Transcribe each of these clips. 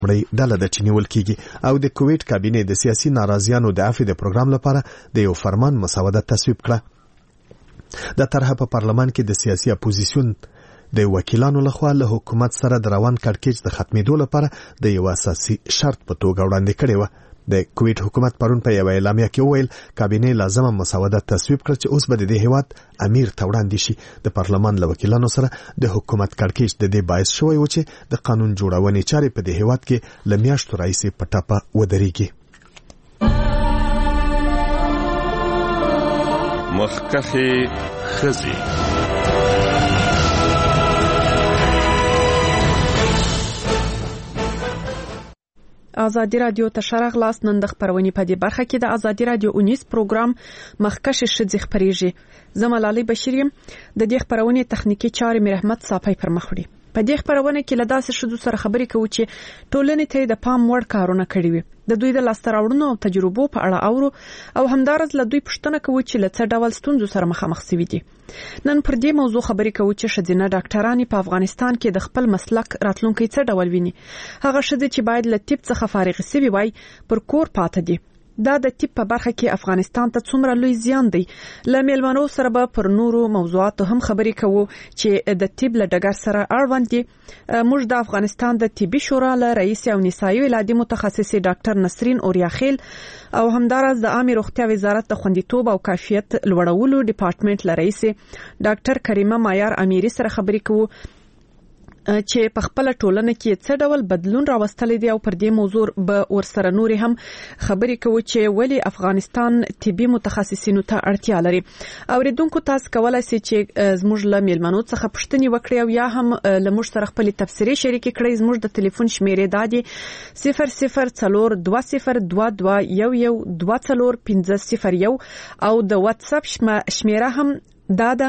وړي ډله د چنیول کیږي او د کوویډ کابینې د سیاسي ناراضیانو د عفو د پروګرام لپاره د یو فرمان مسوده تصویب کړه. د طرحه په پارلمان کې د سیاسي اپوزیسیون د وکیلانو لخوا له حکومت سره د روان کړکېچ د ختمېدو لپاره د یو اساسي شرط په توګه وړاندې کړی و. د کوویډ حکومت پرون په یو اعلامیه کې وویل کابینې لازمه مسوده تصویب کړ چې اوس به د دې هیواد امیر ته وړاندې شي. د پارلمان له وکیلانو سره د حکومت کړکېچ د دې باعث شوی و چې د قانون جوړونې چارې په دې هیواد کې له میاشتو راهیسې په ټاپه ودرېږي. مخکښې ښځې. ازادي رادیو ته شرغ لاس نن د خبرونې په دې برخه کې د ازادي رادیو 19 پروګرام مخکښې ښځې خبرېږي. زه ملالۍ بشیر یم. د دې خبرونې تخنیکی چارې مې رحمت صافی پر مخ وړي. په دې خبرونه کې له داسې شذو سره خبرې کوو چې ټولنې ته د پام وړ کارونه کړی وي. د دوی د لاسته راوړنو او تجربو په اړه اورو او همدارس له دوی پوښتنه کوو چې له څه ډول ستونزو سره مخامخ شوي دي. نن پر دې موضوع خبرې کوو چې ښځینه ډاکټرانې په افغانستان کې د خپل مسلک راتلونکي څه ډول ویني. هغه ښځې چې باید له طب څخه فارغ شوي وای پر کور پاتې دي. دا د طب په برخه کې افغانستان ته څومره لوی زیان دی. له میلمنو سره به پر نورو موضوعاتو هم خبرې کوو چې د طب له ډګر سره اړوند دي. موږ د افغانستان د طبي شورا له رئیس او نسایي ولادي متخصصي ډاکټر نسرین اوریاخیل او همدارس د عامه روغتیا وزارت د خوندیتوب او کیفیت لوړولو ډپارټمنټ له رئیس ډاکټر کریمه مایار امیری سره خبرې کوو چې په خپل ټولنه کې څه ډول بدلون راوستل دي او پر دې موضوع به ورسره نور هم خبرې کوو چې ولی افغانستان طبي متخصصینو ته اړتیا لري. اوریدونکو تاسو کولای شئ چې زموږ له میلمنو څخه پوښتنې وکړئ او یا هم له موږ سره خپل تبصرې شریک کړئ. زموږ د ټلیفون شمیرې دادي 00420112401501 او د واتس اپ شمیره هم دادا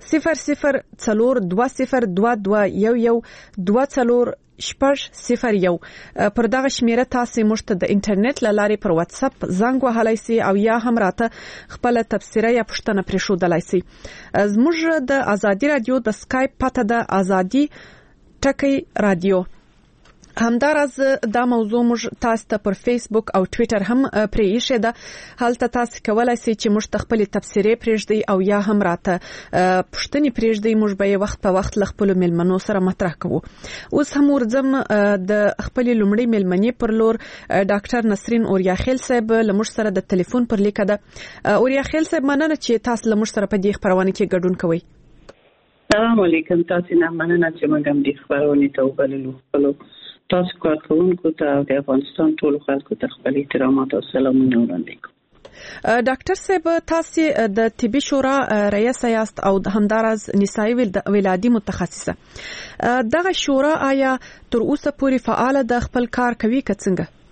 002022112040 پر دغه شمیره تاسو موږ ته د انټرنیټ لارې پر واتس اپ زنګ وهلای شئ او یا هم راته خپل تبصره یا پوښتنه پرې ښودلای شئ. زموږ د ازادي رادیو د سکایپ پته د ازادي ټکی رادیو. همدارز دا موضوع موږ تاسو ته پر فیسبوک او ټوئیټر هم پرېښې ده. هلته تاسو کولای شئ چې موږ ته خپل تبصرې پرېږدئ او یا هم راته پوښتنې پرېږدئ. موږ به یې وخت په وخت له خپلو میلمنو سره مطرح کوو. اوس هم ورځم د خپلې لومړۍ میلمنې پر لور ډاکټر نسرین اوریاخیل صاحب له موږ سره د ټلیفون پر لیکه ده. اوریاخیل صاحب مننه چې تاسو له موږ سره په دې خبرونه کې ګډون کوئ. السلام علیکم. تاسو نه مننه چې موږ هم دې خبرونه ته وبللو. تاسو کارکونکو ته او د افغانستان ټول خلکو ته خپل احترامات او سلامونه وړاندې کوم. ډاکټر صاحب تاسو د طبي شورا رئیس یاست او همدارس نسایي ولادي متخصصه. دغه شورا آیا تر اوسه پورې فعال د خپل کار کوي که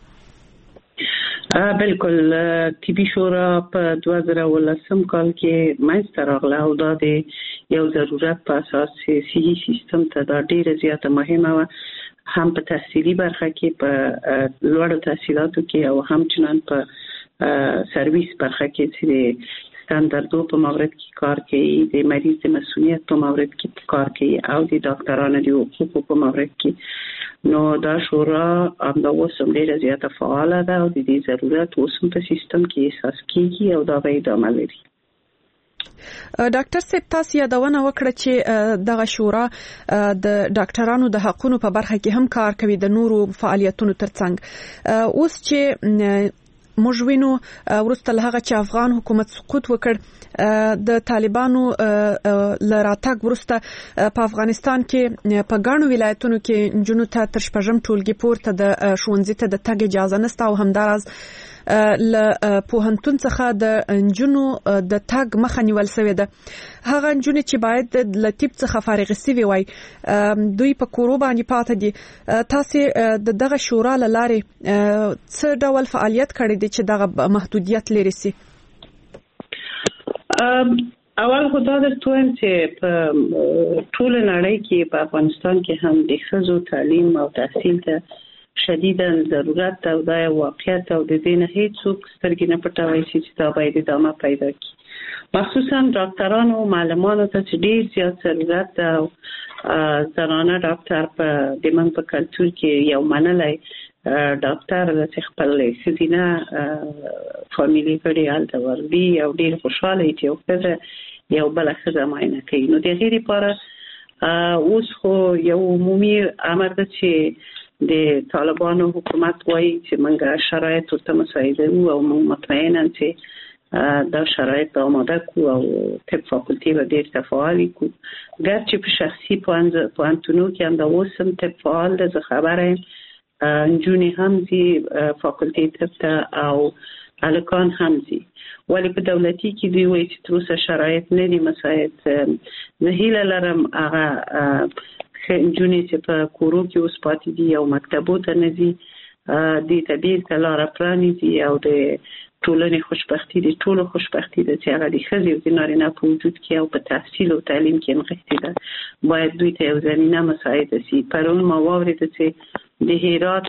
څنګه؟ بالکل. طبي شورا په 2018 کال کې منځته راغله او دا د یو ضرورت په اساس صحي سیستم ته دا ډیره زیاته مهمه و، هم په تحصیلي برخه کې په لوړو تحصیلاتو کې او هم چنان په سرویس برخه کې چې ستاندردو په مورد کې کار کوي، د مریض د مسؤلیت په مورد کې کار کوي او د ډاکټرانو د حقوقو په مورد کې. نو دا شورا همدا اوس هم ډیره زیاته فعاله ده او د دې ضرورت اوس هم په سیستم کې احساس کیږي او دا به ادامه لري. ډاکټر صاحب تاسو یادونه وکړه چې دغه شورا د ډاکټرانو د حقوقو په برخه کې هم کار کوي د نورو فعالیتونو ترڅنګ. اوس چې موږ وینو ورسته له هغه چې افغان حکومت سقوط وکړ د طالبانو لراتګ ورسته په افغانستان کې په ګڼو ولایتونو کې جنونو ته تر شپږم ټولګي پورته د ښوونځي ته د تګ اجازه نشته او همدارس ل پوهنتون څخه د انجونو د تاګ مخه نیول شوې ده. هغه انجونې چې باید د طب څخه فارغ شوي وای دوی په کورو باندې پاتې دي. تاسو دغه شورا لاره څه ډول فعالیت کړی دی چې دغه محدودیت لري سي؟ اول خو دا درته چې په ټول نړۍ کې په افغانستان کې هم د ښځو تعلیم او تحصیل ته شدیدا ضرورت او دا واقعیت او د دې نه هیڅ څوک سترګې نه پټوي چې دا باید ادامه پیدا کړي. مخصوصا ډاکټرانو او معلمانو ته چې ډیر زیات ضرورت او زنانه ډاکټر په د من په کلچر کې یو منلای ډاکټر د خپل خزینه فامیلی غړي حالت وربي او ډیر خوشاله چې او یو بل خزه معاینه کوي. نو د غیر لپاره اوس خو یو عمومي امر ده چې د طالبانو حکومت وايي چې موږ شرایط ته مساعده او موږ مطمئنه چې دا شرایط آماده کو او طب فاکولتی به ډیر تفاعلی کو. ګرچې په شخصي پوهنتونو کې هم د اوسم طب فعال ده، زه خبره نجونې هم زی فاکولتی طب ته او الکان هم زی، ولی په دولتي کې دی وایي چې تر اوسه شرایط نه دي مساعد. زه هیله لرم هغه نجونې چې په کورو کې اوس پاتې دي او مکتبو ته نه ځي دې ته بیرته لاره پرانیزي او د ټولنې خوشبختي د ټولو خوشبختي ده چې هغه د ښځې او د نارینه په وجود کې او په تحصیل او تعلیم کې نغښتې ده، باید دوی ته یو زمینه مساعده شي. پرون ما واورېده چې د هرات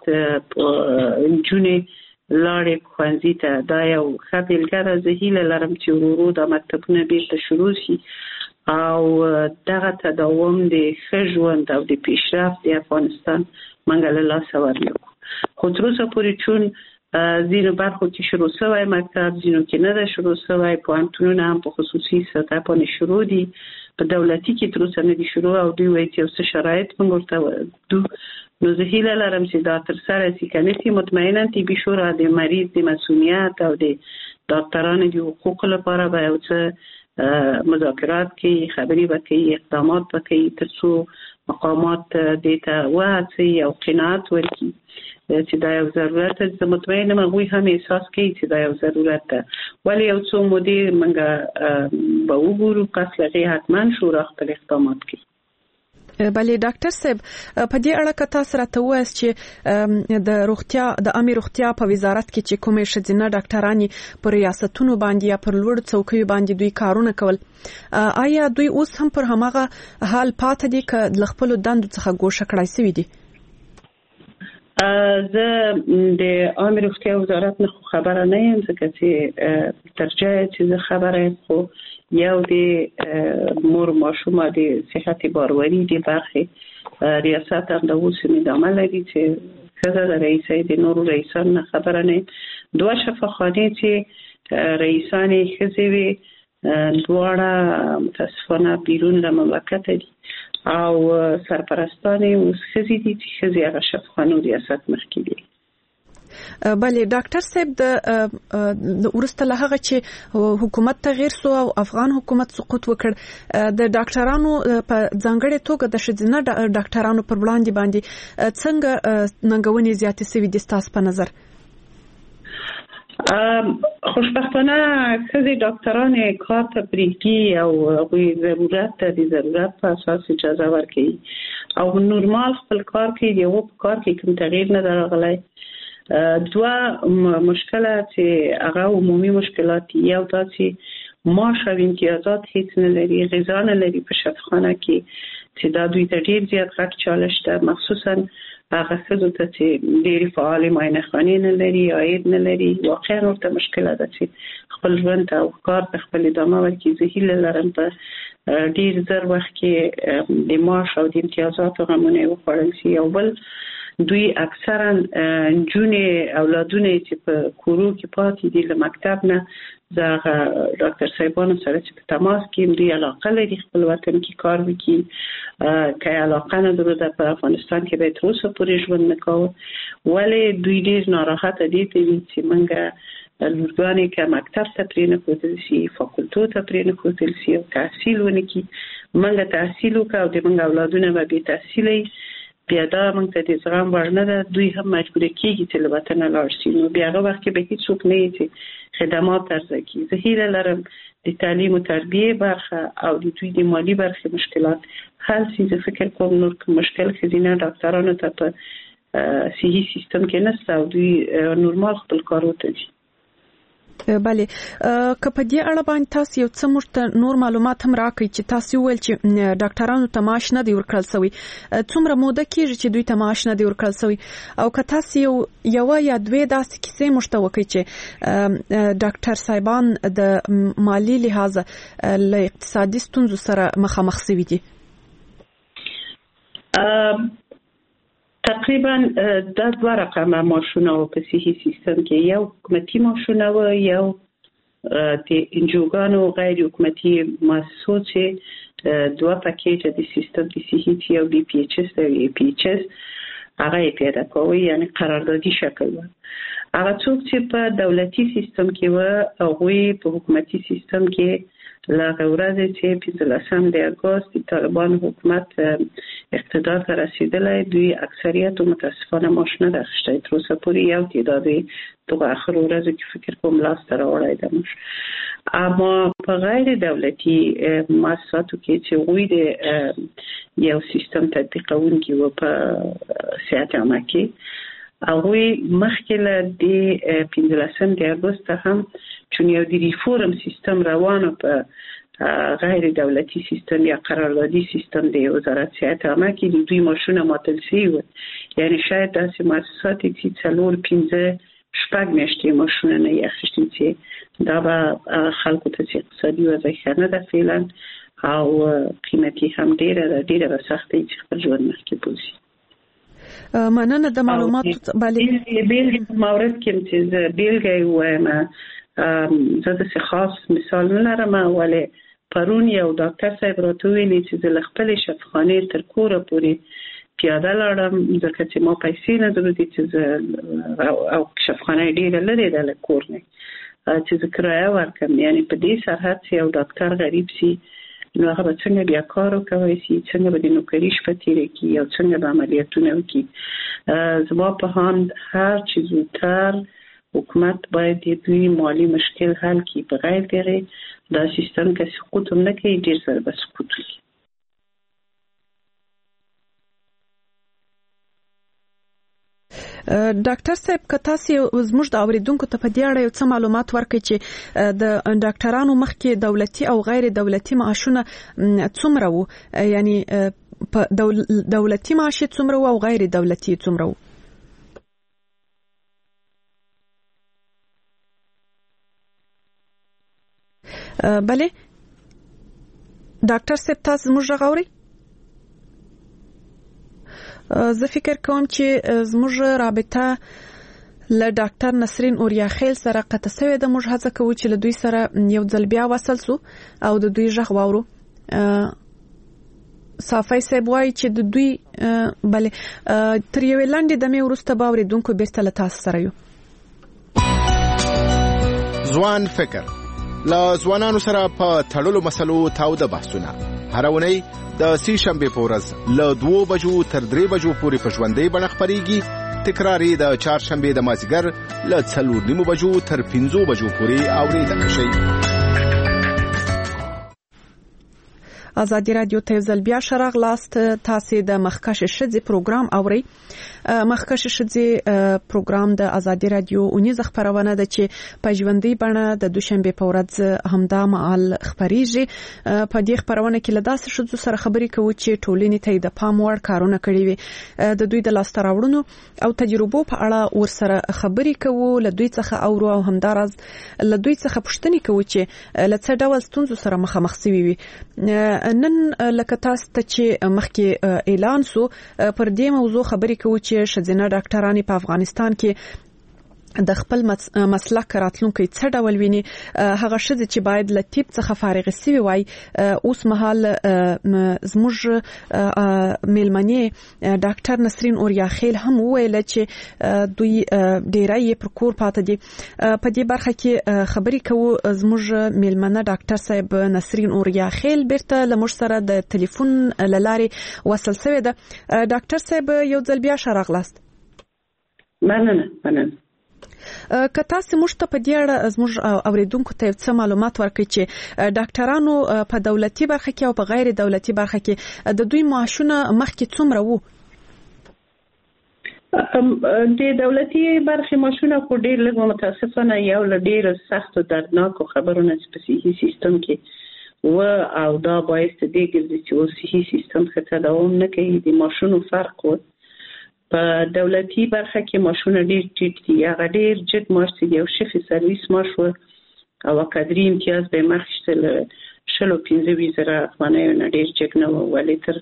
نجونې لاړې ښوونځي ته، دا یو ښه بېلګه ده. زه هیله لرم چې ورو ورو دا مکتبونه بیرته شروع شي او دغه تداوم د ښه ژوند او د پیشرفت د افغانستان موږ له لاسه ورنکړو. خو تر اوسه پورې چون ځینو برخو کې شروع شوی مکتب، ځینو کې نه ده شروع شوی، پوهنتونونه هم په خصوصي سطح باندې شروع دي، په دولتي کې تر اوسه نه دي شروع او دوی وایي چې یو څه شرایط موږ ورته دو. نو زه هیله لرم چې دا تر سره شي. که نه شي مطمئنا طبي شورا د مریض د مسؤلیت او د ډاکټرانو د حقوقو لپاره به یو څه مذاکرات کوي، خبرې به کوي، اقدامات به کوي تر څو مقامات دې ته وهڅوي او قناعت ورکړي چې دا یو ضرورت ده. زه مطمئنه هغوی هم احساس کوي چې دا یو ضرورت ده، ولی یو څو مودې موږ به وګورو، پس هغې حتما شورا خپل اقدامات کوي. بله ډاکټر صاحب، په دې اړه که تاسو راته ووایاست چې د روغتیا د عامه روغتیا په وزارت کې چې کومې ښځینه ډاکټرانې پر ریاستونو باندې یا پر لوړ څوکیو باندې دوی کارونه کول، آیا دوی اوس هم پر هماغه حال پاتې دي که له خپلو دندو څخه ګوښه کړای شوي دي؟ زه د عامه روغتیا وزارت نه خبره نه یم، ځکه چې تر ځایه چې زه خبره یم خو یو د مور ماشوم د صحت باروری د برخې ریاست هم د اوس ادامه لري چې ښځه د رئیسۍ د نورو رئیسانو نه خبره نه یم. دوه شفاخانې چې رئیسانې ښځې وي دواړه متاسفانه بیرون له مملکته دي او سرپرستانې اوس ښځې دي چې ښځې هغه شفاخانو ریاست مخکې دي. بله ډاکټر صاحب، د وروسته له هغه چې حکومت تغییر سو او افغان حکومت سقوط وکړ، د ډاکټرانو په ځانګړې توګه د ښځینه ډاکټرانو پر وړاندې باندې څنګه ننګونې زیاتې شوې دي ستاسو په نظر؟ خوشبختانه ښځې ډاکټران کار ته پرېږدي او هغوی ضرورت ته د ضرورت په اساس اجازه ورکوي او نورمال خپل کار کوي. د هغو په کار کې کوم تغییر نه ده راغلی. دوه مشکله چې هغه عمومي مشکلات دي، یو دا چې معاش او امتیازات هیڅ نه لري، غذا نه لري په شفاخانه کې چې دا دوی ته ډیر زیات غټ چالش ده، مخصوصا هغه ښځو ته چې ډېرې فعالې معاینه خانې نه لري، عاید نه لري. واقعا ورته مشکله ده چې خپل ژوند او کار ته خپل ادامه ورکړي. زه هیله لرم په ډیر زر وخت کې د معاش او د امتیازاتو غمونه وخوړل شي. او بل دوی اکثرا نجونې اولادونه چې په کورو کې پاتې دي له مکتب نه، زه ډاکټر صاحبانو سره چې په تماس کې دوی علاقه لري خپل وطن کې کار وکړي، که علاقه نه درلوده په افغانستان کې به تر اوسه پورې ژوند نه کاوه، ولی دوی ډېر ناراحته دي چې موږ لورګانې که مکتب ته پرې نه ښودل شي، فاکولتو ته پرې نه ښودل شي او تحصیل ونه کړي. موږ تحصیل وکړو او د موږ اولادونه به بې تحصیله بیا دا موږ ته د زغم وړ نه ده. دوی هم مجبوره کېږي چې له وطنه لاړ شي، نو بیا هغه وخت کې به هېڅوک نه وي چې خدمات عرضه کړي. زه هیله لرم د تعلیم او تربیې برخه او د دوی د مالي برخې مشکلات حل شي. زه فکر کوم نور مشکل ښځینه ډاکټرانو ته په صحي سیستم کې نشته او دوی نورمال خپل کار وکړي. بله، که په دې اړه باندې تاسو یو څه موږ ته نور معلومات هم راکړئ چې تاسو وویل چې ډاکټرانو ته معاش نه دی ورکړل شوی، څومره موده کېږي چې دوی ته معاش نه دی ورکړل شوی؟ او که تاسو یو یا دوه داسې کیسې موږ ته وکړئ چې ډاکټر صاحبان د مالی لحاظه له اقتصادي ستونزو سره مخامخ شوي دي. تقریبا د دوه رقمه ماشونه او په صحي سیستم کې یو حکومتي ماشونه او یو د انجوګانو غیر حکومتي مؤسسو چې دوه پکیج د سیستم د صحي او بي پی ایچ اس او ای پی ایچ اس هغه پیدا کوي، یعنی قراردادي شکل و. هغه څوک چې په دولتي سیستم کې و او په حکومتي سیستم کې لاغه ورځ چې 15 د اگست د طالبان حکومت اقتدار ته رسیدلی، دوی اکثریت متاسفانه ماشونه داشته تر اوسه پورې یو تعداد دغه اخر ورځو کې فکر کوم لاس ته راوړی ده. اما په غیر دولتي مؤسساتو کې چې غوی د یو سیستم تطبیقونکي و په صحت عامه کې هغه مخکې له د 15 د اگست هم چون یو د ریفورم سیستم روانه په غیر دولتي سیستم یا قراردادي سیستم د وزارت صحت عامه کې د دوی ماشونه معطل شوي و، یعنی شاید داسې مؤسسات چې 4-5 میاشتې ماشونه نه اخیستي چې دا به خلکو ته اقتصادي وضع ښه نه ده فعلا او قیمتي هم ډیره به سختي چې خپل ژوند مخکې بوزي. مننه د معلوماتو بلې مورد کې چې بیلګه وایم زه د خاص مثال نه لرم، ولې پرون یو ډاکټر صاحب راته ویلي چې د خپل شفاخانه تر کوره پورې پیاده لاړم ځکه چې ما پیسې نه درلودې چې او شفاخانه ډیره لري د کور نه چې زه کرایه ورکړم، یعنی په دې سرحد یو ډاکټر غریب سي نو هغه به څنګه بیا کار وکوي، څنګه به د نوکری شپه تیرې کړي او څنګه به عملیاتونه وکړي. زما په هاند هر چیز زودتر حکومت باید د دوی مالی مشکل حل کړي، په غیر دغه دا سیستم که سقوط هم نه کوي ډیر زر به سقوط وکړي. ډاکټر صاحب که تاسو زموږ د اوریدونکو ته په دې اړه یو څه معلومات ورکړئ چې د ډاکټرانو مخکې دولتي او غیر دولتي معاشونه څومره وو، یعنی په دولتي معاش څومره وو او غیر دولتي څومره وو؟ بله ډاکټر صاحب تاسو زموږ غږ اورئ؟ زه فکر کوم چې زموږ رابطه له ډاکټر نسرین اوریاخیل سره قطع شوې ده. موږ هڅه کوو چې له دوی سره یو ځل بیا وصل سو او د دوی غږ واورو. صافی صاحب وایي چې د دوی بله تر یوې لنډې دمې وروسته به اورېدونکو بیرته له تاسو سره یو. ځوان فکر له ځوانانو سره په تړلو مسلو تاوده بحثونه هر اونۍ د سې شنبې په ورځ له 2 بجو تر 3 بجو پورې په ژوندۍ بڼه خپرېږي، تکراري د چهارشنبې د مازدیګر له 4 بجو تر 5 بجو پورې اورېدل شي. ازادي رادیو ته ځل بیا شرغ لاست. تاسو د مخکش شذې پروګرام اوري. مخکش شذې پروګرام د ازادي رادیو اونیز خبرونه ده چې په ژوندۍ بڼه د دوشنبه په ورځ همدا مهال خبريږي. په دې خبرونه کې له داسې شذو سره خبرې کوو چې ټولنې ته د پام وړ کارونه کړي وي، د دوی د لاسته راوړنو او تجربو په اړه ورسره خبرې کوو، له دوی څخه اورو او همدارز له دوی څخه پوښتنې کوو چې له څه ډول ستونزو سره مخامخ شوي وي. نن لکه تاسو ته چې مخکې اعلان سو پر دې موضوع خبرې کوو چې ښځینه ډاکټرانې په افغانستان کې د خپل مسلک راتلونکي څه ډول ویني. هغه ښځې چې باید له طب څخه فارغ شوي وای اوس مهال زموږ میلمنې ډاکټر نسرین اوریاخیل هم وویل چې دوی ډیری پر کور پاتې دي. په دې برخه کې خبرې کوو زموږ میلمنه ډاکټر صاحب نسرین اوریاخیل بیرته له موږ سره د ټلیفون له لارې وصل شوې ده. ډاکټر صاحب یو ځل بیا راغلاست. مننه. که تاسو موږ ته په دې اړه زموږ اوریدونکو ته څه معلومات ورکړئ چې ډاکټرانو په دولتي برخه کې او په غیر دولتي برخه کې د دوی معاشونه مخکې څومره وو؟ د دولتي برخه معاشونه خو ډېر لږ متاسفانه یو له ډېر سخت او دردناک خبرونه چې په صحي سیستم کې و او دا باعث دې ګرځي چې صحي سیستم ښه دوام نه کوي. د معاشونو فرق و په دولتي برخه کې معاشونه ډېر ټیټ دي، هغه ډېر جګ معاش دی، یو شفي سرویس معاش او کادري امتیاز به مخشته 15,000 افغانۍ نه ډیر جګ نه و، ولې تر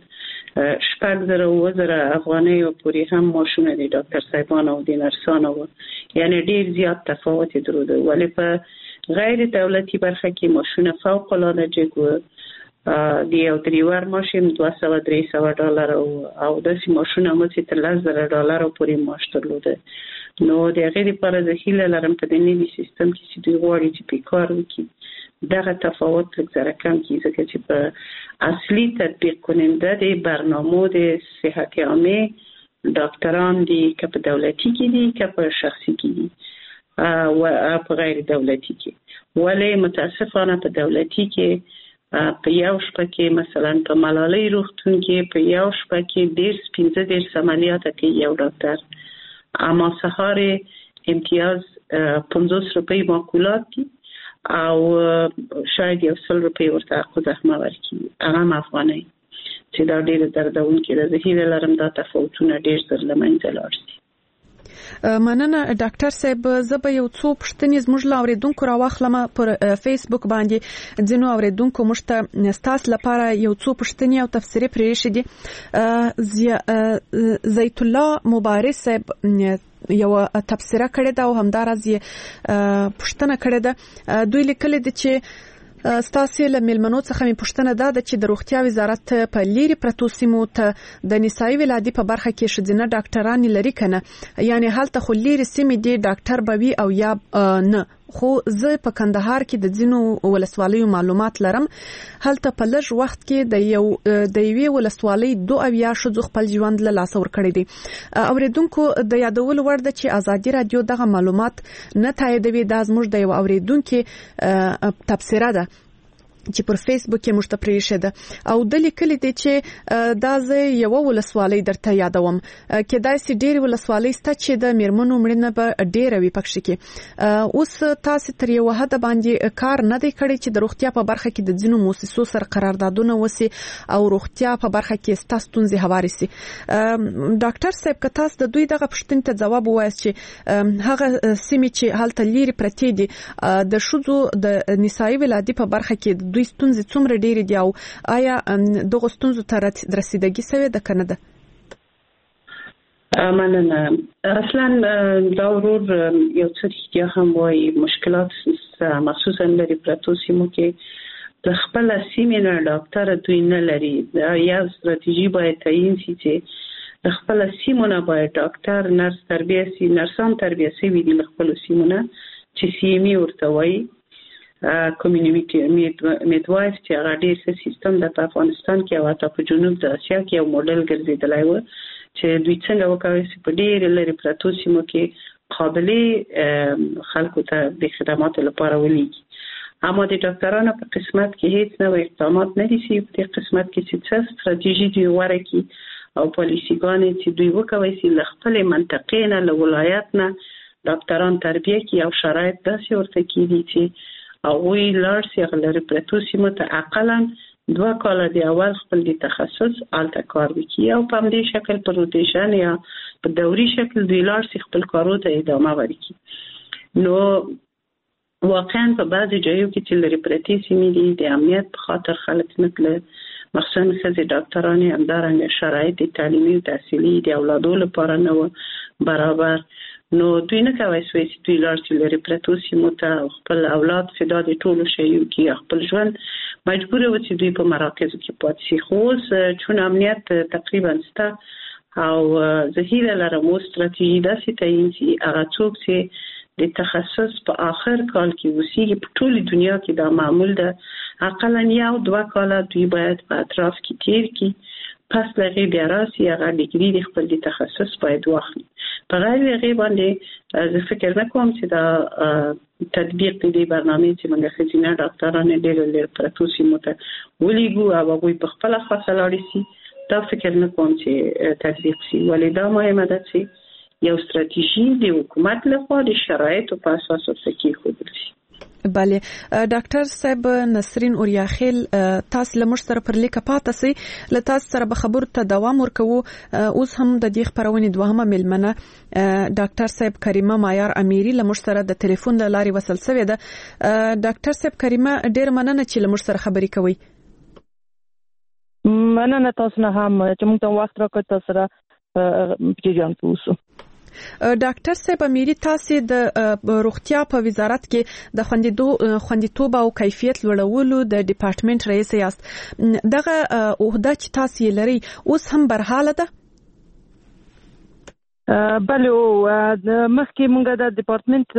6,000 افغانۍ پورې هم معاشونه د ډاکټر صاحبانو او د نرسانو و، یعنی ډیر زیات تفاوت درلود. ولې په غیر دولتي برخه کې معاشونه فوق العاده جګ و، د یو دریور ماشین $200-300 او داسې معاشونه هم چې تر $10,000 پورې معاش درلوده. نو د هغې لپاره زه هیله لرم په د نوي سیستم کې چې دوی غواړي چې پې کار وکړي دغه تفاوت لږ ذره کم کړي، ځکه چې په اصلي تطبیق کننده د برنامو د صحت عامه ډاکټران دي، که په دولتي کې دي که په شخصي کې دي او په غیر دولتي کې. ولې متاسفانه په دولتي کې په یو شپه کې مثلا په ملالۍ روغتون کې په یو شپه کې 15 عملیات کوي یو ډاکټر، اما سهار امتیاز 50 روپۍ معقولات دي او شاید یو 100 روپۍ ورته زحمه ورکړي، هغه هم افغانۍ، چې دا ډېر دردونکې ده. زه هیله لرم دا تفاوتونه ډېر زر له منځه لاړ شي. مننه ډاکټر صاحب. زه به یو څو پوښتنې زموږ له اوریدونکو راواخلم. پر فیسبوک باندې ځینو اوریدونکو موږ ته ستاسو لپاره یو څو پوښتنې او تفسیرې پرې شي دي. زیت الله مبارک صاحب یو تفسیره کړې ده او همداراز یې پوښتنه کړې ده. دوی لیکلي دي چې ستاسو له ملمنو څخه می پوښتنه ده چې د روغتیا وزارت په لیري پرتو سیمو ته د نسایي ولادي په برخه کې شذینه ډاکټران لري کنه، یعنی هلته خو لیري سیمې دي ډاکټر بوي او یا نه. خو زه په کندهار کې د ځینو ولسوالیو معلومات لرم، هلته په لږ وخت کې د یوې ولسوالۍ 2 ښځو خپل ژوند له لاسه ورکړی دی. اوریدونکو د یادولو وړ ده چې ازادي رادیو دغه معلومات نه تاییدوي. دا زموږ د یو اوریدونکو تفسیره ده چې پر فیسبوک کې مشته پریښه ده او د لیکل دي چې دا زه یو ولسوالۍ درته یادوم، کېدای سي ډېر ولسوالۍ ست چې د میرمنو مړینه به ډېر وي پکښ کې. اوس تاسو تر یو حد باندې کار نه دی کړی چې د روغتیا په برخه کې د ځینو مؤسسو سره قراردادونه وسی او روغتیا په برخه کې ستاسو ستونزې هواري سي. ډاکټر صاحب که تاسو د دوی دغه پوښتنې ته ځواب ووایاست چې هغه سیمې چې هلته لیري پرتې دي د ښځو د نسایي ولادي په برخه کې دوی ستونزې څومره ډېرې دي او آیا دغه ستونزو ته رسیدګي شوې ده کنه ده؟ مننه. اصلا دا ورور یو څه رښتیا هم وایي، مشکلات مخصوصا لري پرتو سیمو کې د خپل سیمې نه ډاکټر دوی نه لري. یا ستراتیژي باید تعیین شي چې خپل سیمو نه باید ډاکټر نرس تربیه سي، نرسان تربیه سي وي د خپل سیمو نه چې سیمي ورته وایي کمیونټي میډوایف چې هغه ډېر ښه سیستم د افغانستان کې او حتی په جنوب د اسیا کې یو موډل ګرځېدلی و چې دوی څنګه وکړي چې په ډېر لري پرتو سیمو کې قابلې خلکو ته د خدماتو لپاره ولېږي. اما د ډاکټرانو په قسمت کې هیڅ نوې اقدامات نه دي چې په قسمت کې څه ستراتیژي دوی غوره کړي او پالیسیګانې چې دوی وکوي چې له خپل منطقې نه له ولایت نه ډاکټران تربیه کړي او شرایط داسې ورته کړي چې هغوی لاړ شي غلري پرتو سیمو ته اقلا 2 کاله د اول خپل د تخصص الته کار وکړي او په همدې شکل په روټیشن یا په دوري شکل دوی لاړ شي خپل کارو ته ادامه ورکړي. نو واقعا په بعضې ځایو کې چې لري پرتې سیمې دي د امنیت په خاطر خلک نه تلل، مخصوصا ښځې ډاکټرانې همدارنګه شرایط تعلیمي او تحصیلي د اولادو لپاره نه و برابر. نو دوی نه کوي چې دوی لاړ شي لري پرتو سیمو ته خپل اولاد فدا د ټولو شیو کې خپل ژوند مجبور و چې دوی په مراکزو کې پاتې شي. خو چون امنیت تقریبا شته او زه هیله لرم ستراتیژي داسې تعیین شي هغه څوک چې د تخصص په آخر کال کې وسیږي په ټولې دنیا کې دا معمول ده اقلا 1-2 کاله دوی باید په اطراف کې تیر کړي، پس لغې بیا راسي هغه ډیګري د خپل د تخصص باید واخلي. په غیر هغې باندې زه فکر نه کوم چې دا تطبیق دې برنامې چې موږ ښځینه ډاکټران ډېر لري پرتو سیمو ته ولېږو او هغوی په خپله خاصه لاړې شي، دا فکر نه کوم چې تطبیق شي. ولې دا مهمه ده چې یو ستراتیژي د حکومت لخوا د شرایطو په اساس ورته کېښودل شي. بله ډاکټر صاحب نسرین اوریاخیل تاسو لمر سره پر لیکه پاتې سي ل تاسو سره به خبرو ته دوام ورکوو. اوس هم د دې خبرونه دوهمه ملمنه ډاکټر صاحب کریمه مایار امیری لمر سره د ټلیفون لاري وصل شوې ده. ډاکټر صاحب کریمه ډیر مننه چې لمر سره خبرې کوي. مننه تاسو نه هم چې موږ ته وخت راکړ تاسو سره پیژان پوسو. ډاکټر صاحب امیری تاسو د روغتیا په وزارت کې د خوندیتوب او کیفیت لوړولو د ډپارټمنټ رئیس یاست. دغه عہده چې تاسو لري اوس هم برحاله ده؟ بله مخکې موږ د ډپارټمنټ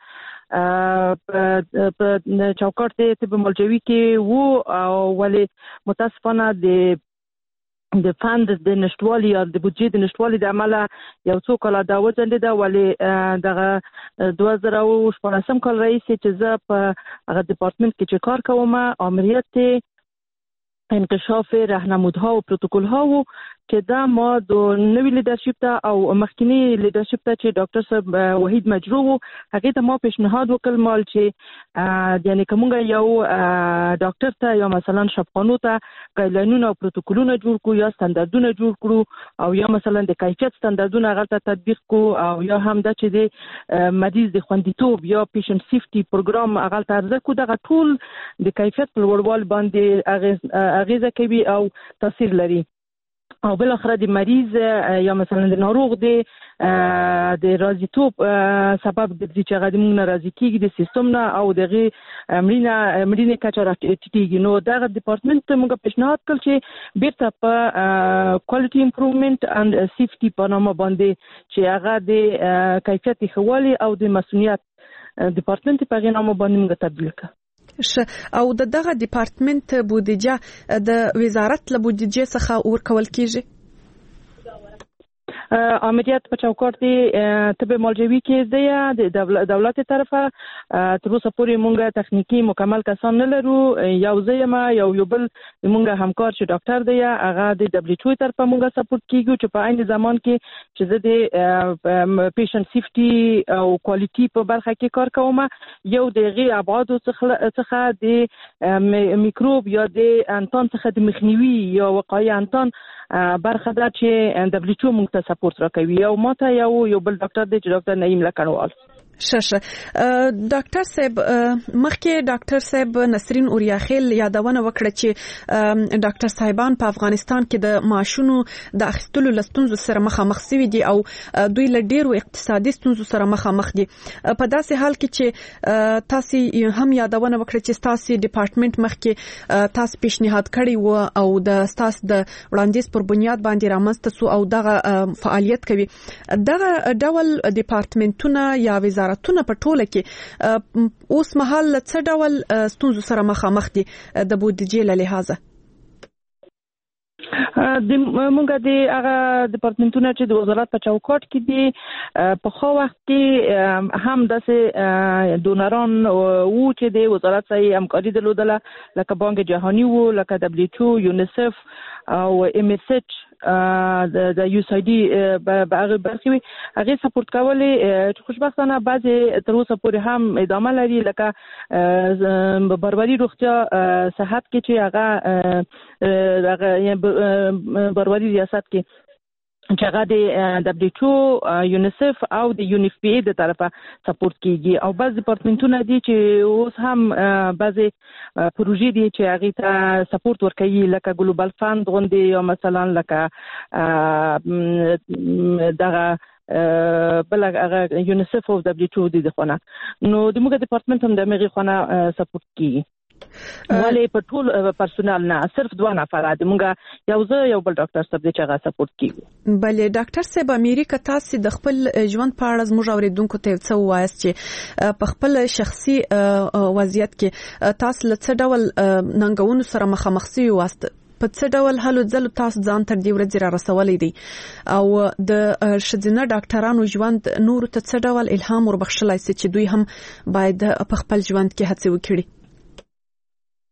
په چوکاټ طب مولجوي کې وو او ولې متاسفانه د فند د نشټوالي او د بودجې د نشټوالي د عمله یو څو کاله دا وځنډېده ولې دغه 2014 کال رئیس چې زه په هغه ډپارټمنټ کې چې کار کوم امریت انکشاف راهنمودها او پروتکل‌ها وو چې دا ما د نوې لیدرشپ ته او مخکینی لیدرشپ ته چې ډاکټر صاحب وحید مجرو هغه ته ما پیشنهاد وکړ مال چې یعنی کومه یو ډاکټر ته یا مثلا شفقانو ته ګایډلاینونه او پروتکلونه جوړ کړو یا ستاندردونه جوړ کړو او یا مثلا د کیفیت ستاندردونه هغه ته تطبیق کړو او یا هم د چې د مریض د خوندیتوب یا پیشنټ سیفټي پروګرام هغه ته ارزښت کو دغه ټول د کیفیت په لوړوال باندې اغیزه کوي او تاثیر لري. او بل اخر د مریض یا مثلا د ناروغ د راضیتوب سبب د چې هغه د موږ ناراضي کیږي د سیستم نه او دغه مړینه کچه راټیټیږي. نو دغه ډپارټمنټ موږ پیشنهاد کړ چې بیرته په کوالټي امپروومنت اند سیفټي په نامه باندې چې هغه د کیفیت ښهوالي او د مسؤلیت ډپارټمنټ په نامه باندې موږ تبدیل کړ. او دغه ډپارټمنټ بودیجه د وزارت له بودیجې څخه ورکول کیږي؟ عملیات په چوکاټ دی طب مولجوي کې دی د دولت طرفه تر اوسه پورې مونږ تخنیکی مکمل کسان نه لرو. یو ځایما یو بل مونږ همکار چې ډاکټر دی هغه د دبليو ایچ او طرفه مونږ سپورټ کیږو چې په عین ځمان کې چې د پیشنټ سیفټي او کوالټي په برخه کې کار کوم. یو دغه ابعاد څخه د میکروب یا د انتان څخه د مخنیوي یا وقایع انتان برخه دا چې دبليو ایچ او مونږ ته سپورټ راکوي او ماته یو بل ډاکټر دی چې ډاکټر نعیم لکړوال. ډاکټر صاحب مخکې ډاکټر صاحب نسرین اوریاخیل یادونه وکړه چې ډاکټر صاحبان په افغانستان کې د معاشونو د اخیستلو لستونزو سره مخامخ شوي دي او دوی له ډیرو اقتصادي ستونزو سره مخامخ دي. په داسې حال کې چې تاسو هم یادونه وکړه چې تاسو ډپارټمنټ مخکې تاسو پیشنهاد کړی و او د تاسو د وړاندیز پر بنیاد باندې رامنځته شو او دغه فعالیت کوي. دغه ډول ډپارټمنټونه یا وزارتونه په ټوله کې اوس مهال څه ډول ستونزو سره مخامخ دي د بودیجې له لحاظه؟ مونږ د هغه ډپارټمنټونه چې د وزارت په چوکاټ کې دي په خو وخت کې هم داسې ډونران وو چې د وزارت سره همکاري درلودله لکه بانک جهانی وو لکه دبليو ایچ او یونیسف او ام اس ایچ د یو اس ای ډي به هغه برخوي هغه سپورټ کولې چې خوشبختانه بعضي تر اوسه پورې هم ادامه لري لکه برواري روغتیا صحت کې چې هغه برواري ریاست کې چې هغه د دبليو ایچ او یونیسف او د یونیف پی د طرفه سپورټ کیږي او بعض ډپارټمنټونه دي چې اوس هم بعضي پروژې دي چې هغه ته سپورټ ورکوي لکه ګلوبال فند غونډه یا مثلا لکه دغه بل هغه یونیسف او دبليو ایچ او د خونه. نو د موږ ډپارټمنټ هم د مغي خونه سپورټ کیږي ولې په ټول پرسونل نه صرف 2 نفر دي. مونږ یو بل ډاکټر صاحب چې هغه سپورټ کوي. بله ډاکټر صاحب امریکا تاسو د خپل ژوند په اړه زموږ اوریدونکو ته څه وایاست چې په خپل شخصي وضعیت کې تاسو له څه ډول ننګونو سره مخامخ شوي واست؟ په څه ډول هلو ځلو تاسو ځان تر دې ورځې را رسولې دي او د ښځینه ډاکټرانو ژوند نور ته څه ډول الهام وربخښلای شي چې دوی هم باید په خپل ژوند کې هڅه وکړي؟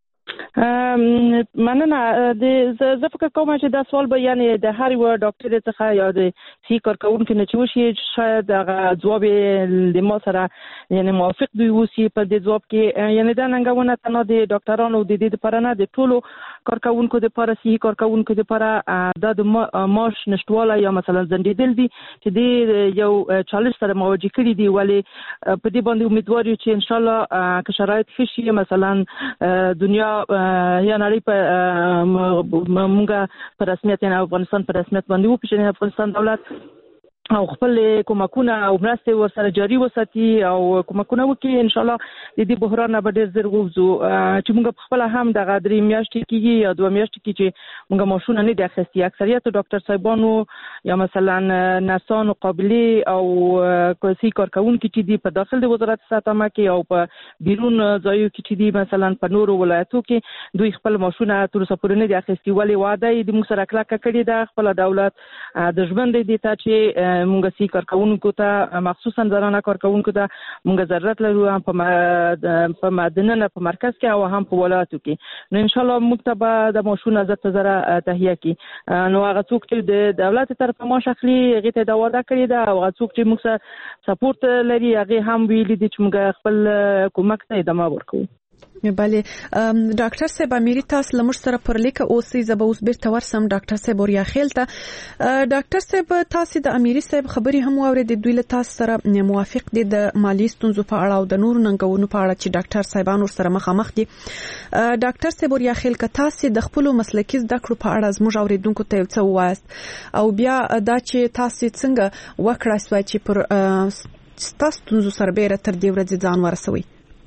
مننه زه فکر کوم چې دا سوال به یعنی د هر یو ډاکټر څخه یا د سی کارکونکو نه چوشي شاید هغه جواب د ما سره یعنی موافق دی وسی په دې جواب کې یعنی دا ننګونه تنه د ډاکټرانو د دې لپاره نه د ټولو کارکونکو لپاره سی کارکونکو لپاره د معاش نشټواله یا مثلا زندیدل دي چې د یو چالش سره مواجه کړي دي ولی په دې باندې امیدوار یو چې ان شاء الله که شرایط ښه شي مثلا دنیا یا نړۍ په مونږه په رسمیت نه افغانستان په رسمیت باندې وپیژني افغانستان دولت او خپل کومکونه او مرستې ورسره جاري وساتي او کومکونه وکړي ان شاء الله د دې بحران نه به ډېر زر ووځو چې موږ خپل هم د غدري میاشتې کېږي یا 2 میاشتې کې چې موږ ماشونه نه دي اخیستي اکثریت ډاکټر صاحبانو یا مثلا نرسانو قابلي او کوسي کارکونکو چې دي په داخل د وزارت صحت کې او په بیرون ځایو کې چې دي مثلا په نورو ولایتو کې دوی خپل ماشونه تر څو پورې نه دي اخیستي ولی وعده د موږ سره کلکه کړې ده خپل دولت د ژوند دي ته چې مونږ سي کارکونکو ته مخصوصا زنانه کارکونکو ته مونږ ضرورت لرو هم په مدنه په مرکز کې او هم په ولایتو کې نو ان شاء الله مکتبه د ماشونه زړه زره تهیه کی نو هغه څوک چې د دولت طرف ما شخصي هغه ته دا وعده کړی دا او هغه څوک چې موږ سپورت لري هغه هم ویلي دي چې موږ خپل کومک ته ادامه ورکوو بله ډاکټر صاحب اميري تاسو لمر سره پر لیکه اوسې زبا اوس بیرته ورسم ډاکټر صاحب وریا خیل ته ډاکټر صاحب تاسو د اميري صاحب خبري هم اورید دوی له تاسو سره موافق دي د مالی ستونزو په اړه او د نور ننګونو په اړه چې ډاکټر صاحبانو سره مخامخ دي ډاکټر صاحب وریا خیل که تاسو د خپل مسلکي زده کړو په اړه زموږ اوریدونکو ته څه وایست او بیا دا چې تاسو څنګه وکړای سوای چې پر ستاسو سره بیره تر دې ورځې ځان ورسوي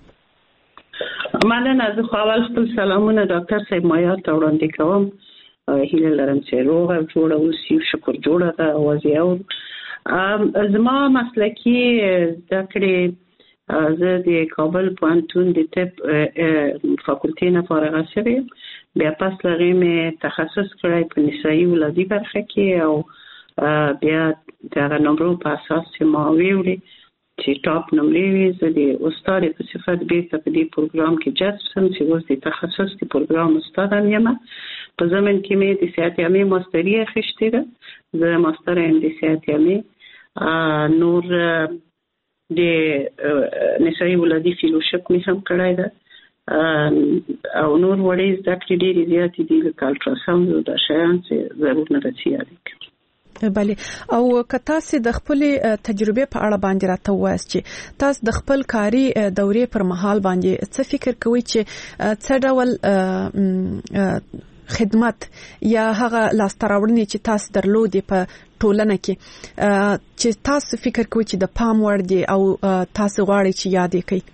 مننه زه خو اول خپل سلامونه ډاکټر صاحب مایار ته وړاندې کوم هیله لرم چې روغ او جوړ اوسئ شکر جوړه ده وضعیت زما مسلکی زده کړې زه د کابل پوهنتون د طب فاکولټې نه فارغه شوم بیا پس لغې مې تخصص کړی په نسایي ولادي برخه کې او بیا د نمبرو په اساس چې ما ویوړې چې ټاپ نمبرې وي زه د استاد په صفت بیرته په دې پروګرام کې جذب شم چې اوس د تخصص د پروګرام استاد یم په زمن کې مې د صحت یامې ماستري اخیستې ده زه ماستر ام د صحت یامې نور د نسایي ولادي فیلوشپ مې هم کړی ده او نور وړې زده کړې ډېرې زیاتې دي لکه الټراساوند او دا شیان چې ضرور نه راځي یاد بله او که تاسو د خپل تجربه په اړه باندې راته وایست چې تاسو د خپل کاری دورې پر مهال باندې څه فکر کوئ چې څه ډول خدمت یا هغه لاستراوړنې چې تاسو درلودې په ټولنه کې چې تاسو فکر کوئ چې د پام وړ دي او تاسو غواړئ چې یاد کړئ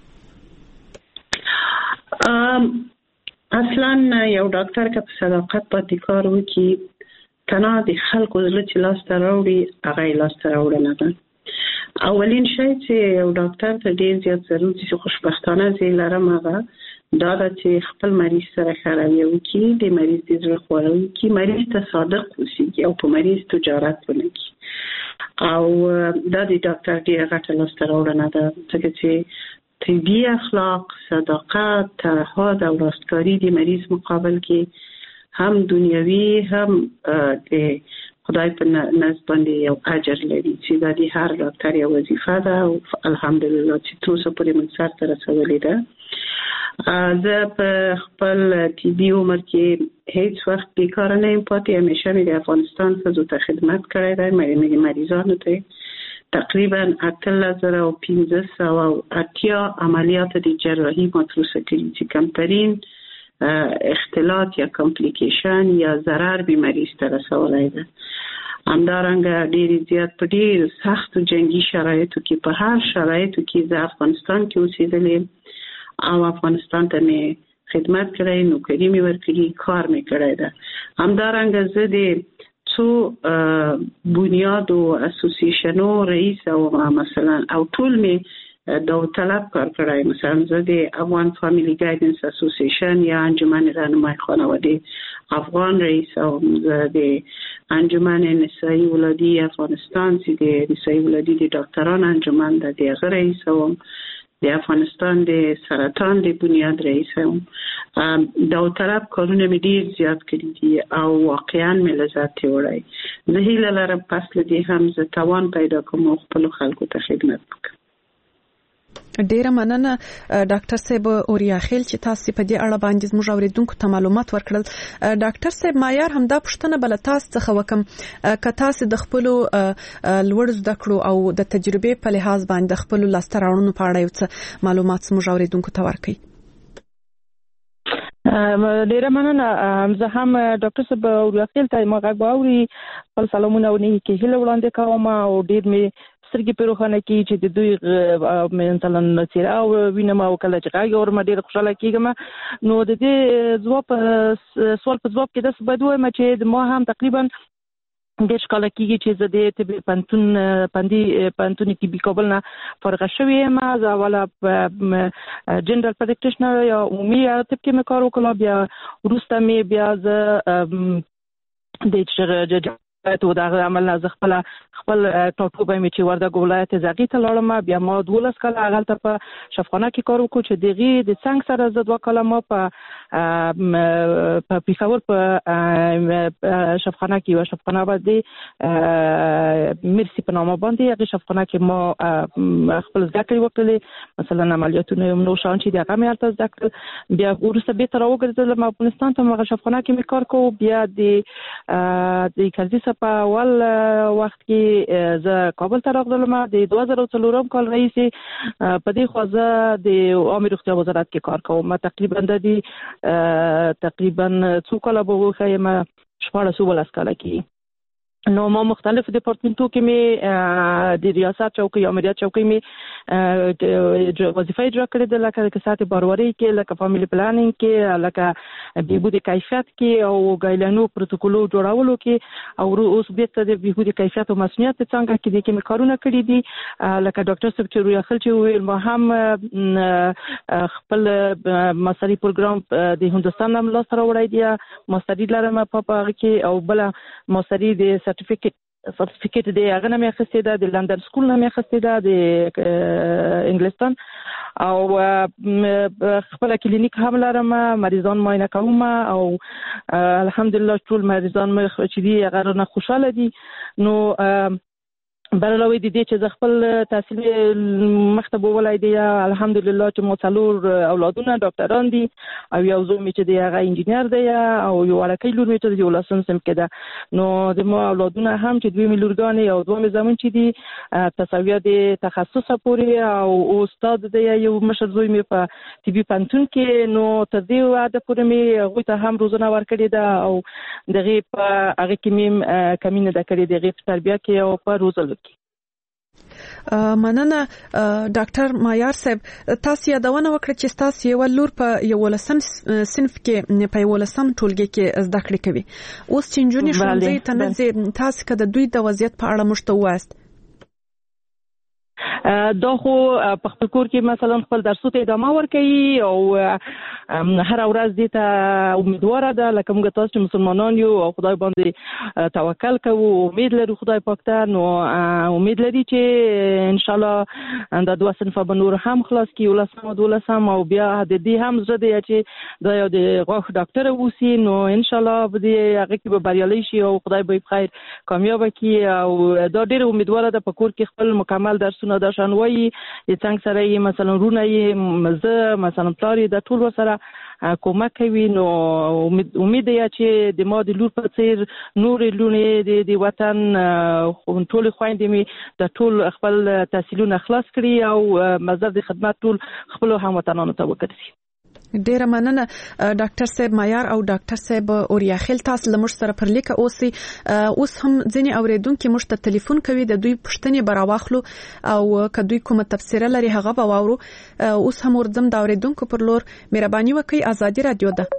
اصلا یو ډاکټر که په صداقت باندې کار وکړي تنها د خلکو زړه چې لاس ته راوړي هغه لاس ته راوړنه ده اولین شی چې یو ډاکټر ته ډیر زیات ضروري چې خوشبختانه زه لرم هغه دا چې خپل مریض سره ښه رویه وکړي د مریض د زړه خواړه وکړي مریض ته صادق اوسي او په مریض تجارت ونه کړي او دا د ډاکټر ډیره غټه لاسته راوړنه ده ځکه چې طبي اخلاق صداقت تعهد او راستګاري د مریض مقابل کې هم دنیوي هم د خدای په نزد باندې یو اجر لري چې د هر ډاکټر یو وظیفه ده او الحمدلله چې تاسو په دې منصب ته رسولې ده زه په خپل طبي عمر کې هیڅ وخت بیکاره نه یم پاتې همیشه مې د افغانستان ښځو ته خدمت کړی دی مې مریضانو ته تقریبا 1580 عملیات د جراحي متروسه کړي چې کمترین اختلاط یا کمپلیکیشن یا ضرر به مریض ته رسولای ده همدارنګه ډېر زیات په ډېر سخت جنگي شرایطو کې په هر شرایطو کې د افغانستان کې اوسېدلې او افغانستان ته مې خدمت کړی نوکری مې ورکړي کار مې کړی ده همدارنګه زه د څو بنیاد او اسوسییشنو رئیس او مثلا او ټول مې داوطلب کار کړای مثلا زه د افغان فامیلی گایډنس اسوسییشن یا انجمن راهنمای خانواده افغان رئیس او زه د انجمن نسایی ولادي افغانستان چې د نسایی ولادي د ډاکټرانو انجمن د رئیس او د افغانستان د سرطان د بنیاد رئیس هم داوطلب کارونه مې ډیر زیات کړی دي او واقعا مې لذت وړي. زه هیله لرم پس له دې هم زه توان پیدا کوم او خپل خلکو ته خدمت وکړم. ډیره مننه ډاکټر صاحب اوریا خیل چې تاسو په دې اړه باندې زموږ اوریدونکو ته معلومات ورکړل. ډاکټر صاحب معیار هم دا پوښتنه بل تاسو څخه وکم ک تاسو د خپل لوړ زده کړو او د تجربې په لحاظ باندې د خپل لاسته راوړنو په اړه یو څه معلومات زموږ اوریدونکو ته ورکړئ. ډیره مننه. زه هم ډاکټر صاحب اوریا خیل ته ما غږ باوري خپل سلامونه ونی کې هله وړاندې کوم او ډیر می سترګې په روښانه کې چې د دوی مثلا سیرا او وینم او کله چې غاګ اور ما ډیر خوشاله کیږم. نو د دې سوال په ځواب کې د څه بدوي چې ما هم تقریبا د ښکلا کېږي چې زه د طب پانتون کې بي کابل نه فارغ شوې یم. زه اوله جنرال پریکټیشنر یا عمومي طب کې مې کار وکړ، بیا وروسته مې بیا زه د تو دا عمل نه خپل ټاټوبه مې چې وردګ ولایت زاغی ته لاړم. بیا ما 12 کاله هغه په شفخانه کې کار وکړ چې دغه د څنګه سره زه 2 کاله ما په پیښور په شفخانه کې و شفخانه باندې مرسی په نامه باندې هغه شفخانه کې ما خپل ذکر وکړل مثلا عملیاتونه نو شان چې دغه مې الته ذکر. بیا ورسته به تر وګرځیدم افغانستان ته ما شفخانه کې مې کار کوم. بیا د کارځي په اول وخت کې زه کابل ته راغلم. د 2004 کال رئیس په دې خوازه د عامه روغتیا وزارت کې کار کوم. تقریبا 2 کاله به وخایم 14 کاله کې. نو ما مختلف ډپارټمنټو کې مې د ریاست چوکۍ او امریت چوکۍ مې وظیفه اجرا کړې ده، لکه اقتصاد باروری کې، لکه فامیلی پلانینګ کې، لکه بهبود کیفیت کې او ګایډلاینو پروتوکولو جوړولو کې، او اوس بیرته د بهبود کیفیت او مسؤلیت څنګه کې د کارونه کړی دي. لکه ډاکټر صاحب چې رویا خل چې ویل ما هم خپل ماستری پروګرام د هندستان نام لا سره وړای دی، ماستری لرم په هغه کې، او بل ماستری د سرټیفیکیټ دی هغه نه مې اخیستې ده، د لندن سکول نه مې اخیستې ده د انګلستان، او خپل کلینیک هم لرم، مریضان معاینه کوم، او الحمدلله ټول مریضان مې چې دي هغه نه خوشاله دي. نو برلوی د دې چې خپل تحصیل مکتب ولای دی الحمدلله چې مو څلور اولادونه ډاکټران دي، او یو زوی مې چې دی هغه انجینر دی، او یو ورکه لور مې چې دی ولسم سم کده. نو د مو اولادونه هم چې دوی مې لورګانې او دوه مې زمون چې دي تساویه د تخصص پورې، او استاد دی یو مشر زوی مې په طبي پانتون کې. نو تر دې واده پورې مې غوي ته هم روزنه ورکړې ده، او دغه په هغه کې مې کمینه ده کړې دغه په تربیه کې او په روزلو. مننه ډاکټر مایار صاحب، تاسو یادونه وکړه چې تاسو یو لور په 11 صنف کې په 11 ټولګي کې زده کړې کوي. اوس چې نجونې ښوونځي ته نه ځي، تاسو کده دوی د وضعیت په اړه مشته وایست؟ دا خو په خپل کور کې مثلا خپل درسو ته ادامه ورکوي، او هر ورځ دې ته امیدواره ده، لکه موږ تاسو چې مسلمانان یو او خدای باندې توکل کوو، امید لرو خدای پاک ته. نو امید لري چې ان شاء الله دا 2 صنف به نور هم خلاص کی، 12 او بیا د دې هم زړه دی چې دا یو د غوښ ډاکټر اوسي. نو ان شاء الله به دې هغه کې به بریالي شي او خدای به خیر کامیاب کړي. او دا ډېر امیدواره ده په کور کې خپل مکمل درسونه دا شانوي څنګه سره یې مثلا رونه یې مزه مثلا پلاری د ټول سره کومک کوي. نو امید دی چې د ما د لور په څیر نور لونه د وطن ټول خويندې می د ټول خپل تحصیلونه خلاص کړي او مزه د خدمت ټول خپل هموطنانو ته وکړي. ډیره مننه ډاکټر صاحب مایار او ډاکټر صاحب اوریا خیل، تاسو له موږ سره پر لیکه اوس هم ځینې اوریدونکو موږ ته ټلیفون کوي، د دوی پوښتنې براواخلو او کدوې کومه تفسیر لري هغه به واورو. اوس هم ورځم د اوریدونکو پر لور مهرباني وکړئ. آزادي رادیو ده.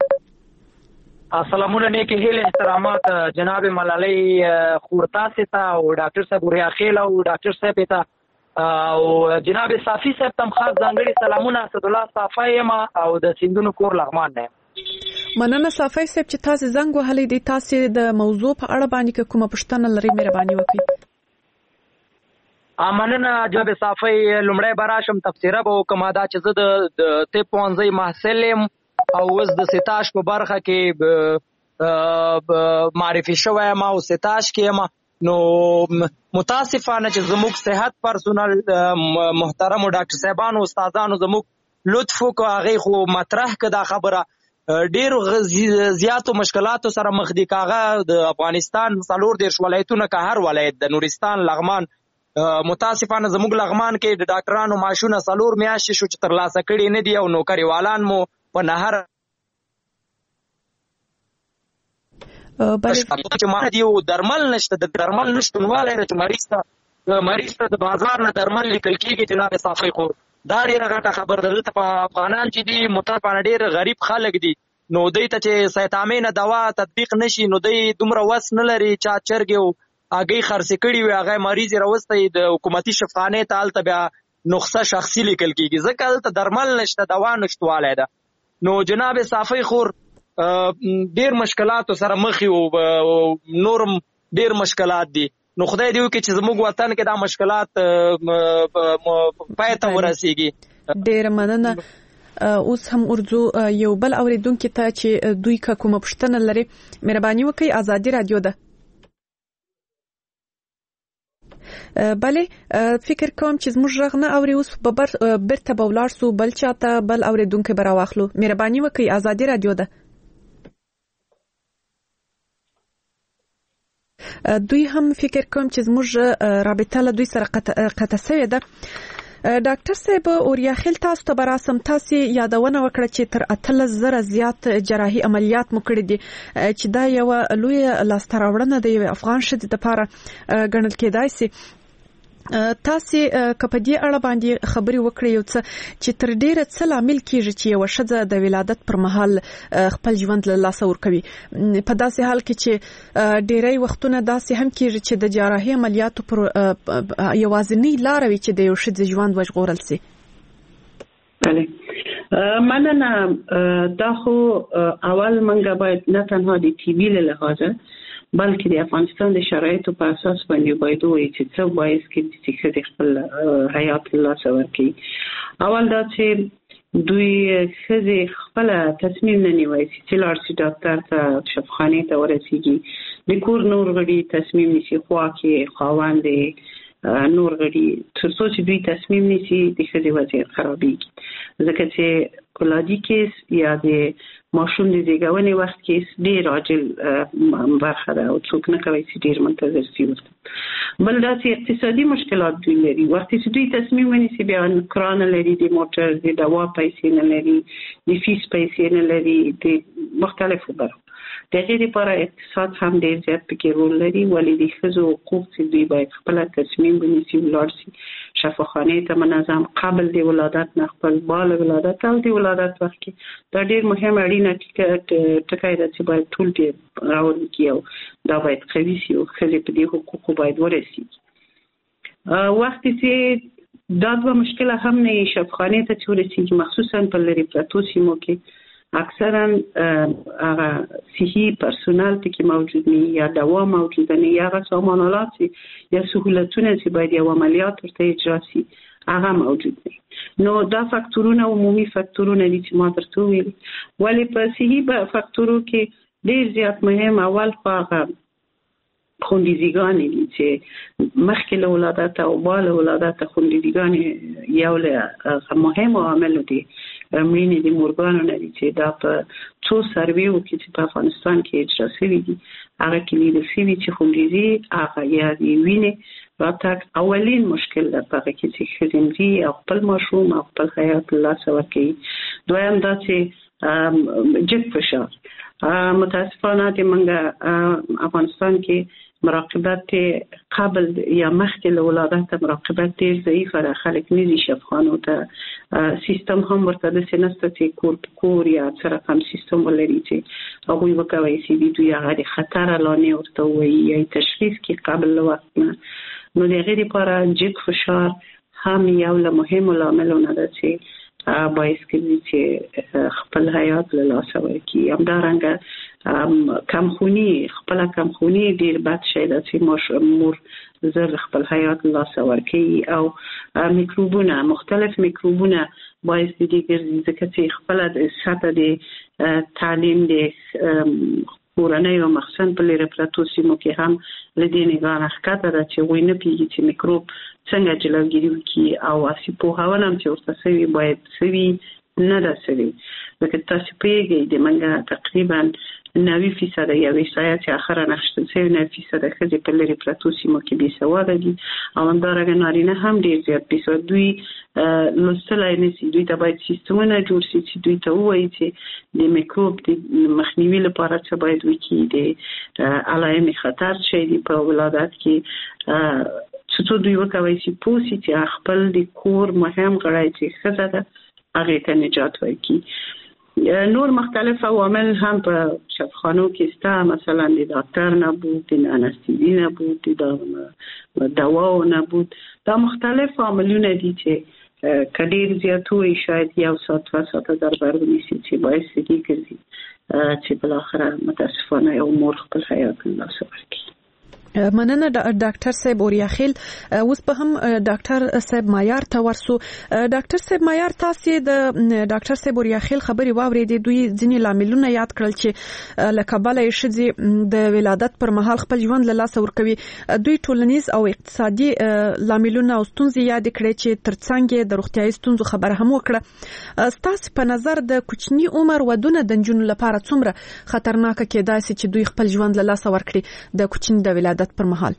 السلام علیکم، هیله احترامات جناب ملالۍ خورتا ستا او ډاکټر صاحب اوریا خیل او ډاکټر صاحب ته او جناب صافی صاحب تم خاص ځانګړي سلامونه. اسد الله صافی ما او د سیندونو کور لغمان نه. مننه صافی صاحب چې تاسو زنګ وهلې دي. تاسو د موضوع په اړه باندې کومه پوښتنه لرئ مهرباني وکړئ. مننه جناب صافی. لومړی به راشم تفسیره به وکړم دا چې زه د طب پوهنځي محصل یم او اوس د ستاژ په برخه کې معرفي شوی یم او ستاژ کې یم. نو متاسفانه چې زموږ صحت پرسونل محترمو ډاکټر صاحبانو استادانو زموږ لطف وکړو هغې خو مطرح که دا خبره ډېرو زیاتو مشکلاتو سره مخ دي. که هغه د افغانستان 34 ولایتونه که هر ولایت د نورستان لغمان متاسفانه زموږ لغمان کې د ډاکټرانو معاشونه 4 میاشتې شو چې ترلاسه کړي نه دي او نوکریوالان مو په نهر چې ما دی درمل نشته. د درمل نشتونوالی چې مریض ته د بازار نه درمل لیکل کېږي جناب صافی خو دا ډېره غټه خبره ده. دلته په افغانان چې دي متاسفانه ډېر غریب خلک دي نو دوی ته چې سیتامین دوا تطبیق نشي نو دوی دومره وس نه لري چا چرګې او هګۍ خرڅې کړي وي هغه مریض یې راوستی د حکومتي شفاخانې ته هلته بیا نسخه شخصي لیکل کېږي ځکه هلته درمل نشته دوا نشتوالی ده. نو جناب صافی خور ډېر مشکلاتو سره مخ یو نورم ډېر مشکلات دي. نو خدای دې وکړي چې زموږ وطن کې دا مشکلات پای ته ورسیږي. ډېره مننه. اوس هم ورځو یو بل اوریدونکي ته چې دوی که کومه پوښتنه لري مهرباني وکړئ. ازادي رادیو ده. بله فکر کوم چې زموږ غږ نه اوري. اوس بیرته به ولاړ سو بل چاته بل اوریدونکی به راواخلو. مهرباني وکړئ. ازادي رادیو ده. دوی هم فکر کوم چې زموږ رابطه له دوی سره قطع شوې ده. ډاکټر صاحب اوریاخیل تاسو ته براسم تاسو یادونه وکړه چې تر 18,000 زیات جراحي عملیات مو کړې دي چې دا یو لوی لاسته راوړنه د یو افغان ښځې لپاره ګڼل کېدای شي. تاسو کپه دې اړه باندې خبري وکړې یو څه چې تر ډیره څه لامل کیږي چې یو ښځه د ولادت پر مهال خپل ژوند له لاسه ورکوي په داسې حال کې چې ډیری وختونه داسې هم کیږي چې د جراحي عملیاتو پر یوازینی لار وي چې د یو ښځې ژوند وژغورل شي. بله مننه. دا خو اول منګه باید نه تنها د ټي بي له لحاظه بلکې د افغانستان د شرایطو په اساس باندې باید وایي چې څه باعث کېږي چې ښځې خپل حیات له لاسه ورکړي. اول دا چې دوی ښځې خپل تصمیم نه نیوي چې لاړ شي ډاکټر ته شفاخانې ته ورسیږي. د کور نور غړي تصمیم نیسي خوا کې خاوند نور غړي تر څو چې دوی تصمیم نیسي د ښځې وضعیت خرابېږي. ځکه چې ولادي کیس یا د ماشوم د زیږونې وخت کې ډېر عاجل برخه ده او څوک نه کوي چې ډېر منتظر شي ورته. بل دا چې اقتصادي مشکلات دوی لري. وخت چې دوی تصمیم ونیسي بیا کرانه لري د موټر د دوا پیسې نه لري د فیس پیسې نه لري د مختلفو برخو. د هغې لپاره اقتصاد هم ډېر زیات پکې رول لري ولې د ښځو حقوق چې دوی باید خپله تصمیم ونیسي ولاړ شي شفاخانې ته منظم قبل د ولادت نه خپل بال ولادت او د ولادت وخت کې دا ډېر مهم اړینه ټکی ده چې باید ټول دې راوړل کړي او دا باید قوي شي او ښځې په دې حقوقو باید ورسېږي. وخت چې دا دوه مشکله هم نه وي شفاخانې ته چې ورسېږي مخصوصا په لرې پرتو سیمو کې اکثرا هغه صحي پرسونل پکې موجود نه یا دوا موجود نه یا هغه سامانالات یا سهولتونه چې باید یو عملیات ورته اجرا شي هغه موجود نه. نو دا فاکتورونه عمومي فاکتورونه دي چې ما درته وویل. ولې په صحي فاکتورو کې ډېر زیات مهم اول خو هغه خوندیزیګانې دي چې مخکې له ولادت او بعد له ولادت خوندیزیګانې یو له مهمو عاملو دي مړینې د مورګانو نه دي چې دا په څو سرویو کې چې په افغانستان کې اجرا شوي دي هغه کې لیدل شوي چې خوندیزي هغه یا د وینې راتګ اولین مشکل ده په هغه کې چې ښځې مري او خپل ماشوم او خپل حیات له لاسه ورکوي. دویم دا چې جګ فشار متاسفانه د منګه افغانستان کې مراقبت قبل یا مخکې له ولادت مراقبت ډېر ضعیفه ده. خلک نه دي شفاخانو ته سیستم هم ورته داسې نشته چې کور په کور یا څه رقم سیستم ولري چې هغوی وکولی شي دوی هغه د خطر اعلانې ورته ووایي یا تشخیص کړي قبل له وخت نه. نو د هغې دپاره جګ فشار هم یو له مهمو لاملونه ده چې باعث کېږي چې خپل حیات له لاسه ورکړي. همدارنګه کمخونی خپل کمخونی ډیر بد شي د چې مور زر خپل حیات الله سورکی او میکروبونه مختلف میکروبونه باعث دي ځکه چې خپل د ساته د تعلیم د کورنۍ او مخصوصا په لری پراتو سیمو کې هم لدې نگاه راخته ده چې وینه پیږي چې میکروب څنګه جلوګیری وکړي او اسی په هاونه چې ورته سوي باید سوي نه ده سوي لکه تاسو پیږي د منګه تقریبا 90% یا وسایت اخر نشته 90% خځې په لری پراتو سیمو کې بي سواده دي او همدارنګه نارینه هم ډیر زیات بي دوی لوستلای نشي دوی ته باید سیستمونه جوړ شي چې دوی ته وایي چې د میکروب د مخنیوي لپاره څه باید وکړي د علائم خطر شي په ولادت کې چې دوی وکوي چې پوسی چې خپل د کور مهم غړي چې خزه ده هغه ته نجات ورکړي نور مختلف عوامل هم په شفاخانو کې ستا مثلا د ډاکټر نبود د انستیزی نبود د دواو نبود دا مختلف عاملونه دي چې کډیر زیاتوي شاید یو ساعت و ساعت در بر ونیسي چې باعث دي چې بل اخره متاسفانه یو مور خپل حیات الله سورکی مننه ډاکټر صاحب اوریاخیل اوس په هم ډاکټر صاحب معیار ته ورسو ډاکټر صاحب معیار تاسو د ډاکټر صاحب اوریاخیل خبري واورېدې دوی ځینې لاملونه یاد کړل چې لکبل شې د ولادت پر مهال خپل ژوند له لاس ورکوي دوی ټولنیز او اقتصادي لاملونه او ستونزې یاد کړې چې ترڅنګ د روغتیايي ستونزو خبره هم وکړه تاسو په نظر د کوچني عمر ودونه د جنونو لپاره څومره خطرناک کېدای شي چې دوی خپل ژوند له لاس ورکړي د کوچني د ولادت پر مهال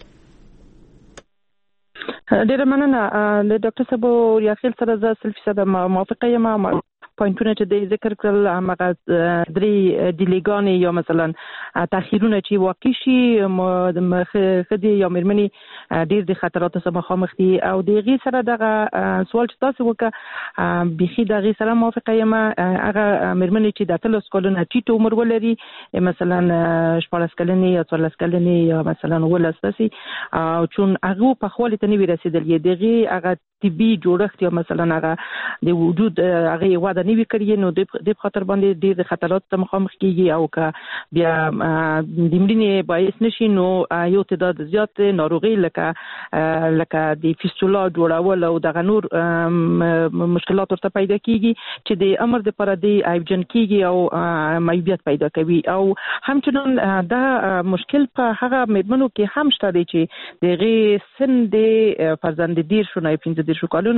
ډیره مننه د ډاکټر صاحب اوریاخیل سره زه 100% موافقه یم پوینټونه چې د ذکر کړل هغه درې دیلیګانې یا مثلا تاخیرونه چې واقع شي خدي یا مرمنې ډیر د خطراتو سره مخامخ دي او دغه سره دغه سوال چې تاسو وکړه بيخي دغه سره موافقه یم هغه مرمنې چې د تلوس کولونه ټیټ عمر ولري مثلا 14 کلنې یا 14 کلنې یا مثلا ولستسي او چون هغه په خپل ته نه ورسېدل دغه هغه طبي جوړښت یا مثلا هغه د وجود هغه وده نوي کړی نو د خطر باندې ډېر خطرات ته مخامخ کیږي او که بیا د مړینې باعث نشي نو یو تعداد زیات ناروغي لکه د فیستولا جوړول او د نور مشکلات ورته پیدا کیږي چې د امر د پر د ایبجن کیږي او معیوبیت پیدا کوي او همچنان دا مشکل په هغه مېرمنو کې هم شته چې دغه سن د فرزند دیر شونه 15 کالونه